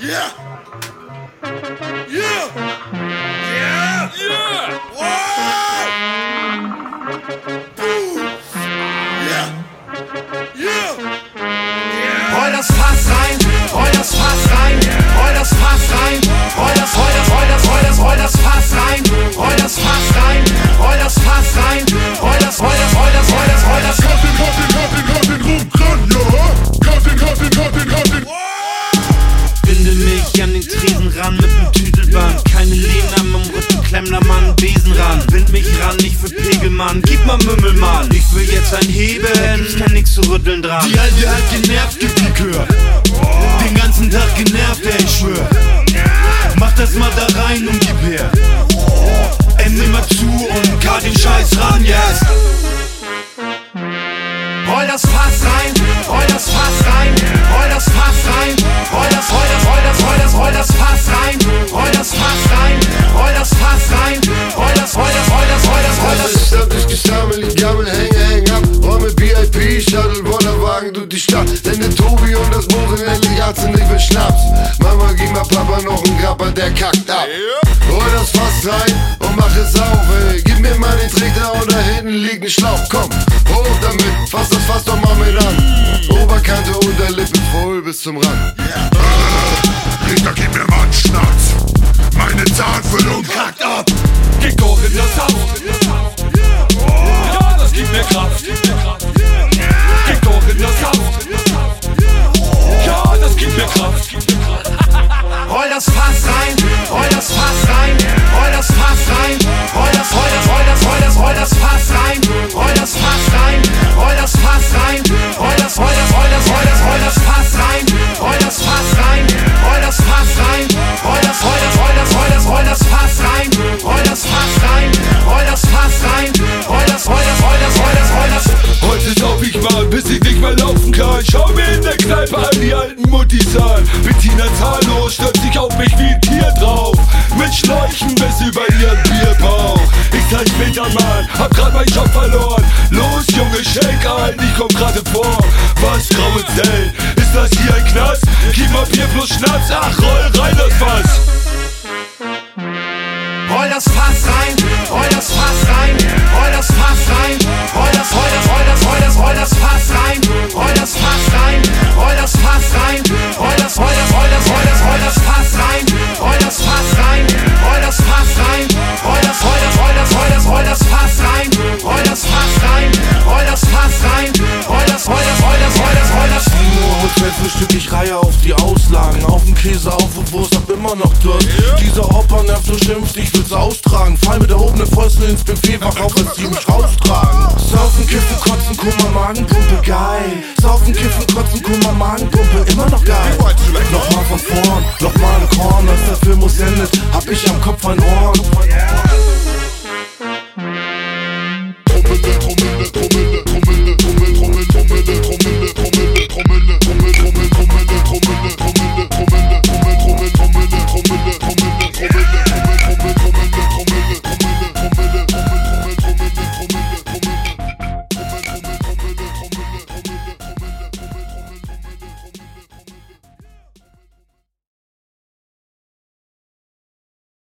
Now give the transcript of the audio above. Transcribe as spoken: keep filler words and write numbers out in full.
Yeah! Yeah! Yeah! Yeah! Wow! Boom! Yeah! Yeah! Yeah! Roll das Fass rein, roll das Fass rein, roll das Fass rein, roll das, roll das, roll das, roll das, roll das Fass rein, roll das Fass rein, roll das Fass rein, roll das, roll das, roll das, roll das, roll das. Cut den, cut den, cut den, cut den Rum ran, ja! Cut den, cut den, cut den, cut den. Binde mich an den Tresen ran mit nem Tüdelband. Keine Lehne am Rücken, Klemmner Mann, Besen ran. Bind mich ran, nicht für Pegelmann, gib mal Mümmelmann. Ich will jetzt ein Heben, da gibt's kein nix zu rütteln dran. Die Alte hat genervt, gibt die Kür. Den ganzen Tag genervt, ey, ich schwör. Mach das mal da rein und gib her. M, nimm mal zu und kart den Scheiß ran, yes. Roll das Fass rein, roll das Fass rein, roll das Fass rein, roll das, roll das, roll das, roll das, roll das Fass rein, roll das Fass rein, roll das Fass rein, roll das, roll das, roll das, roll das, roll das. Alles ist ich gesammelt, ich gammel, hänge, häng ab. Räume B I P, Shuttle, Bollerwagen durch die Stadt. Denn der Tobi und das Mosen endlich hat's nicht für Schnaps. Mama, gib mal Papa noch einen Grapper, der kackt ab. Roll das Fass rein und mach es auf, ey. Gib mir mal den Trichter und da hinten liegt ein Schlauch. Komm, hoch damit, fass das Fass doch mal mit an. Oberkante, Unterlippe voll bis zum Rand. Richter, gib mir mal einen Schnaps. Meine Zahnfüllung kackt ab. Kick hoch in das Haus. Ja, das gibt mir Kraft. Kick hoch in das Haus. Ja, das gibt mir Kraft. Roll das Fass rein, roll das Fass rein, roll das Fass rein, roll das, roll das, roll das, roll das, roll das Fass rein, roll das Fass rein, roll das Fass rein, roll das, roll das, roll das, roll das, roll das Fass rein, roll das Fass rein, roll das Fass rein, roll das, roll das, roll das, roll das, roll das Fass rein, roll das Fass rein, roll das Fass rein, roll das, roll das, roll das, roll das, roll das. Heute sauf ich mal, bis ich nicht mehr laufen kann. Schau mir in der Kneipe an die alten Muttis an. Bettina zahllos stürzt sich auf mich wie ein Tier drauf. Mit Schläuchen bis über ihren Bierbauch. Ich zeig später mal, hab grad meinen Job verloren. Los Junge, shake ein, ich komm grade vor. Was graue Zelt, ist das hier ein Knast? Gib mal Bier plus Schnaps, ach roll rein das Fass. Roll das Fass rein, roll das Fass rein, roll das Fass rein, roll das, roll das, roll das, roll das, roll das Fass rein, roll das Fass rein, roll das Fass rein, roll das, roll das, roll das, roll das, roll das Fass rein, roll das Fass rein, roll das Fass rein, roll das, roll das, roll das, roll das, roll das Fass rein, roll das Fass rein, roll das Fass rein, roll das, roll das, roll das, roll das, roll das. Nur Hotel frühstück ich Reihe auf die Auslagen, auf den Käse, auf und Wurst, hab immer noch Durst. Dieser Opa nervt so schimpft, ich will's austragen. Fall mit erhobenen Fäusten ins Buffet, wach auf, als die mich raustragen. Saufen, kiffen, kotzen, Kummer, Magenpumpe, geil. Saufen, kiffen, kotzen, Kummer, Magenpumpe, immer noch geil. Nochmal von vorn, nochmal ein Korn, als der Film muss endet, hab ich am Kopf ein Horn.